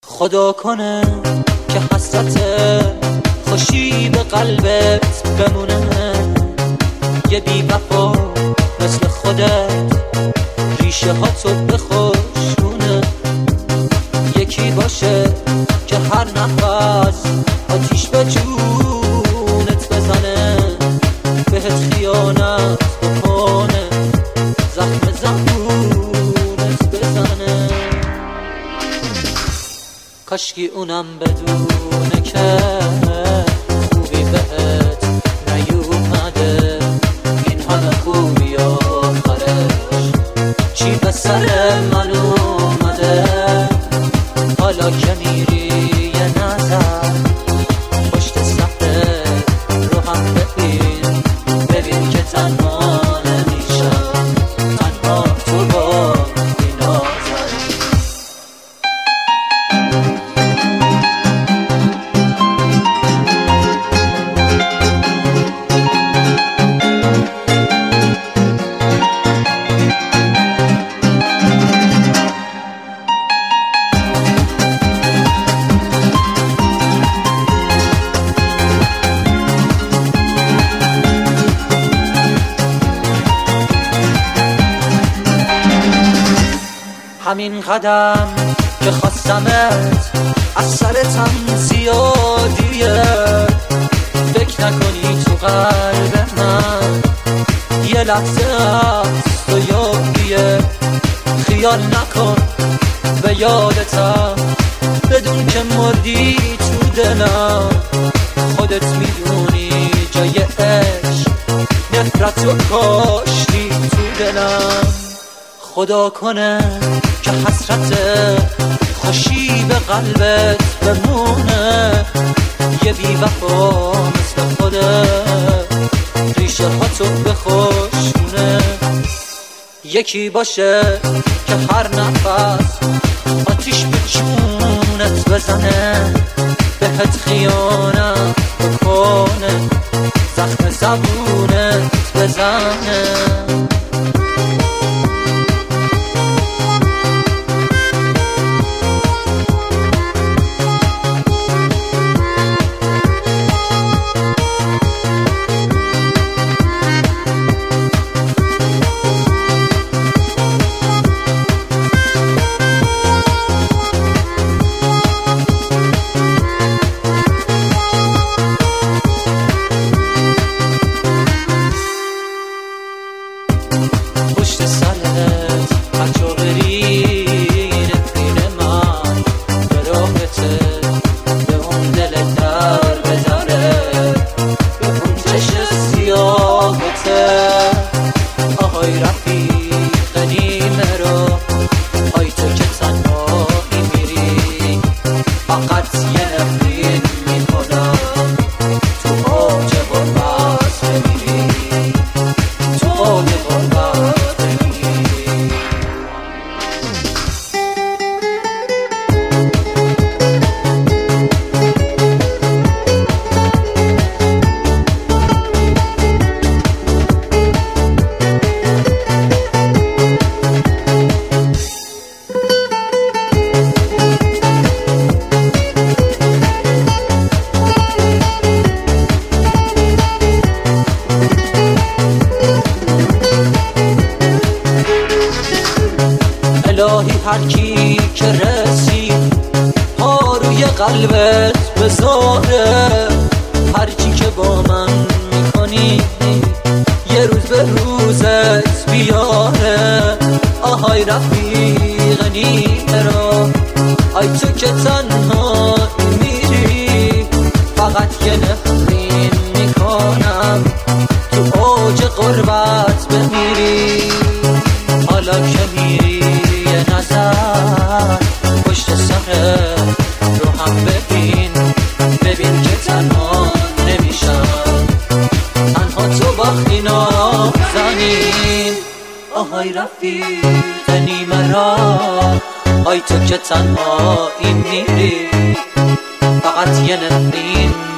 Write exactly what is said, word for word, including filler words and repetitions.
خدا کنه که حسرت خوشی به قلبت بمونه، یه بی وفا مثل خودت ریشه ها تو بخشونه، یکی باشه که هر نفس آتیش به جونت بزنه، بهت خیانت بکنه، زخم زبونت بزنه. کاشکی اونم بدونه که خوبی بهت نیومده، این همه خوبی آخرش چی به سر من اومده. حالا که میری یه نظر پشت صفحه رو هم ببین، ببین که تنها نمیشم، تنها تو با این آزر. همین قدم که خواستمت از سرتم زیادیه، فکر نکنی تو قلب من یه لحظه است و یادیه. خیال نکن به یادتم بدون که مردی تو دلم، خودت میدونی جای عشق نفرت و کاشتی تو دلم. خدا کنه که حسرت خوشی به قلبت بمونه، یه بی وفا مثل خودت ریشه ها تو بخشونه، یکی باشه که هر نفس آتیش به جونت بزنه، بهت خیانت بکنه، زخم زبونت بزنه. پشت سرت بچه بری نفرین من به راهته، به اون دل در بزنه، به اون چشم سیاهته. آهای رفیق نیمه رو، آی تو که تنهایی میری، فقط یه نفرین میکنم تو اوج غربت بمیری، تو اوج غربت. الهی هر کی که رسید پا روی قلبت بذاره، هر چی که با من میکنی یه روز به روزت بیاره. آهای رفیق نیمه رو، آی تو که تنها میری، فقط یه نفرین میکنم تو اوج غربت بمیری. حالا که میری یه نظر پشت سر رو هم ببین، ببین که تنها نمیشم، تنها تو باختی نازنین. آهای رفیق نیمه را، آی تو که تنهایی میری، فقط یه نفرین